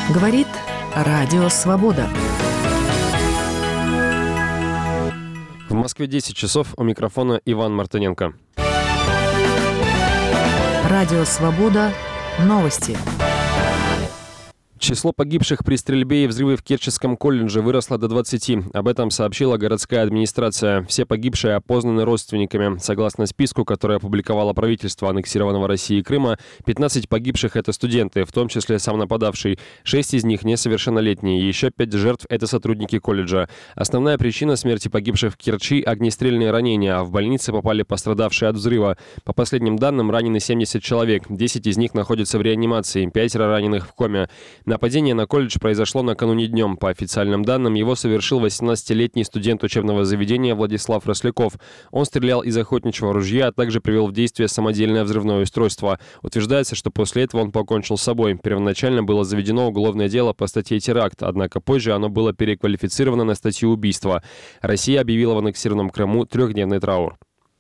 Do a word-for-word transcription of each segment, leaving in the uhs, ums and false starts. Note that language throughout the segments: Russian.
Говорит Радио Свобода. В Москве десять часов, у микрофона Иван Мартыненко. Радио Свобода. Новости. Число погибших при стрельбе и взрыве в Керченском колледже выросло до двадцати. Об этом сообщила городская администрация. Все погибшие опознаны родственниками. Согласно списку, который опубликовало правительство аннексированного Россией Крыма, пятнадцать погибших – это студенты, в том числе сам нападавший. шесть из них несовершеннолетние. Еще пять жертв – это сотрудники колледжа. Основная причина смерти погибших в Керчи – огнестрельные ранения, а в больницы попали пострадавшие от взрыва. По последним данным, ранены семьдесят человек. десять из них находятся в реанимации, пятеро раненых в коме. Нападение на колледж произошло накануне днем. По официальным данным, его совершил восемнадцатилетний студент учебного заведения Владислав Росляков. Он стрелял из охотничьего ружья, а также привел в действие самодельное взрывное устройство. Утверждается, что после этого он покончил с собой. Первоначально было заведено уголовное дело по статье «Теракт», однако позже оно было переквалифицировано на статью «Убийство». Россия объявила в аннексированном Крыму трехдневный траур.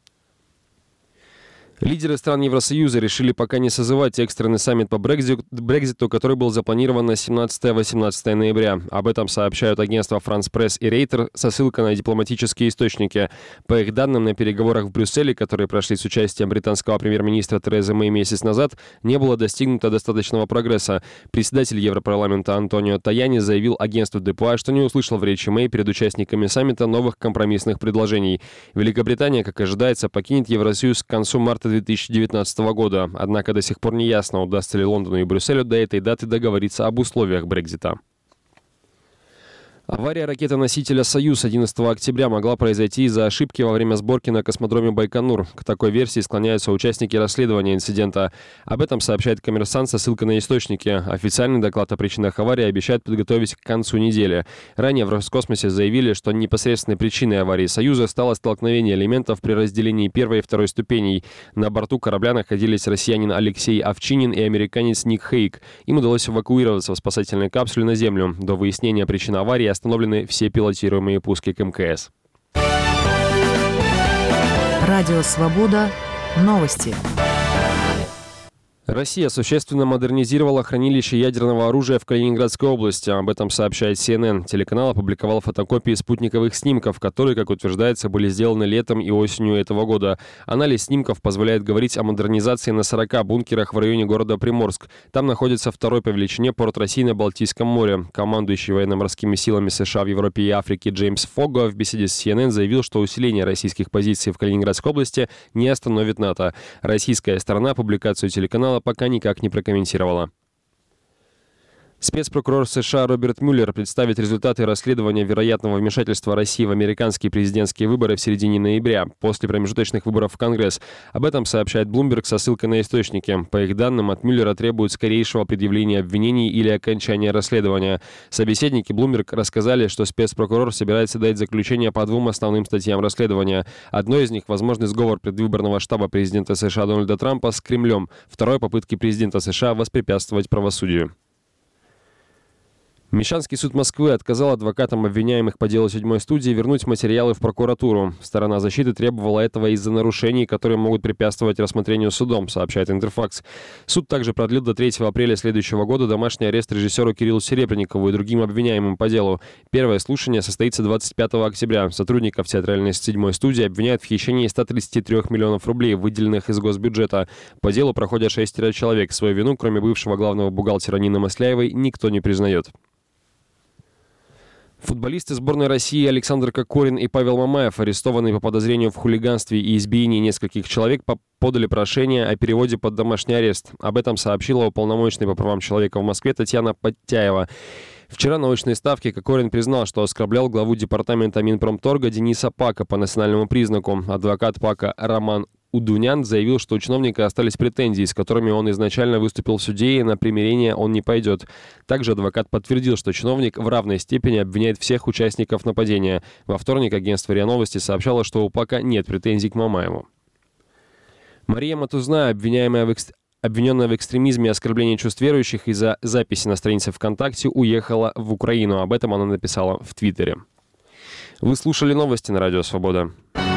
Лидеры стран Евросоюза решили пока не созывать экстренный саммит по Брекситу, который был запланирован на семнадцатое-восемнадцатое ноября. Об этом сообщают агентства France Press и Рейтер со ссылкой на дипломатические источники. По их данным, на переговорах в Брюсселе, которые прошли с участием британского премьер-министра Терезы Мэй месяц назад, не было достигнуто достаточного прогресса. Председатель Европарламента Антонио Таяни заявил агентству ДПА, что не услышал в речи Мэй перед участниками саммита новых компромиссных предложений. Великобритания, как ожидается, покинет Евросоюз к концу марта две тысячи девятнадцатого года. Однако до сих пор не ясно, удастся ли Лондону и Брюсселю до этой даты договориться об условиях Брексита. Авария ракеты-носителя «Союз» одиннадцатого октября могла произойти из-за ошибки во время сборки на космодроме Байконур. К такой версии склоняются участники расследования инцидента. Об этом сообщает «Коммерсант» со ссылкой на источники. Официальный доклад о причинах аварии обещают подготовить к концу недели. Ранее в Роскосмосе заявили, что непосредственной причиной аварии «Союза» стало столкновение элементов при разделении первой и второй ступеней. На борту корабля находились россиянин Алексей Овчинин и американец Ник Хейк. Им удалось эвакуироваться в спасательной капсуле на Землю. До выяснения причин аварии остановлены все пилотируемые пуски к эм ка эс. Радио Свобода. Новости. Россия существенно модернизировала хранилище ядерного оружия в Калининградской области. Об этом сообщает си эн эн. Телеканал опубликовал фотокопии спутниковых снимков, которые, как утверждается, были сделаны летом и осенью этого года. Анализ снимков позволяет говорить о модернизации на сорока бункерах в районе города Приморск. Там находится второй по величине порт России на Балтийском море. Командующий военно-морскими силами США в Европе и Африке Джеймс Фогго в беседе с си эн эн заявил, что усиление российских позиций в Калининградской области не остановит НАТО. Российская сторона публикацию телеканала пока никак не прокомментировала. Спецпрокурор США Роберт Мюллер представит результаты расследования вероятного вмешательства России в американские президентские выборы в середине ноября, после промежуточных выборов в Конгресс. Об этом сообщает Bloomberg со ссылкой на источники. По их данным, от Мюллера требуют скорейшего предъявления обвинений или окончания расследования. Собеседники Bloomberg рассказали, что спецпрокурор собирается дать заключение по двум основным статьям расследования. Одной из них – возможный сговор предвыборного штаба президента США Дональда Трампа с Кремлем. Второй – попытки президента США воспрепятствовать правосудию. Мещанский суд Москвы отказал адвокатам обвиняемых по делу седьмой студии вернуть материалы в прокуратуру. Сторона защиты требовала этого из-за нарушений, которые могут препятствовать рассмотрению судом, сообщает Интерфакс. Суд также продлил до третьего апреля следующего года домашний арест режиссеру Кириллу Серебренникову и другим обвиняемым по делу. Первое слушание состоится двадцать пятого октября. Сотрудников театральной седьмой студии обвиняют в хищении ста тридцати трёх миллионов рублей, выделенных из госбюджета. По делу проходят шестеро человек. Свою вину, кроме бывшего главного бухгалтера Нины Масляевой, никто не признает. Футболисты сборной России Александр Кокорин и Павел Мамаев, арестованные по подозрению в хулиганстве и избиении нескольких человек, подали прошение о переводе под домашний арест. Об этом сообщила уполномоченная по правам человека в Москве Татьяна Подтяева. Вчера на очной ставке Кокорин признал, что оскорблял главу департамента Минпромторга Дениса Пака по национальному признаку. Адвокат Пака Роман Удунян заявил, что у чиновника остались претензии, с которыми он изначально выступил в суде, и на примирение он не пойдет. Также адвокат подтвердил, что чиновник в равной степени обвиняет всех участников нападения. Во вторник агентство РИА Новости сообщало, что у Пака нет претензий к Мамаеву. Мария Матузна, обвиняемая в экст... обвиненная в экстремизме и оскорблении чувств верующих из-за записи на странице ВКонтакте, уехала в Украину. Об этом она написала в Твиттере. Вы слушали новости на Радио Свобода.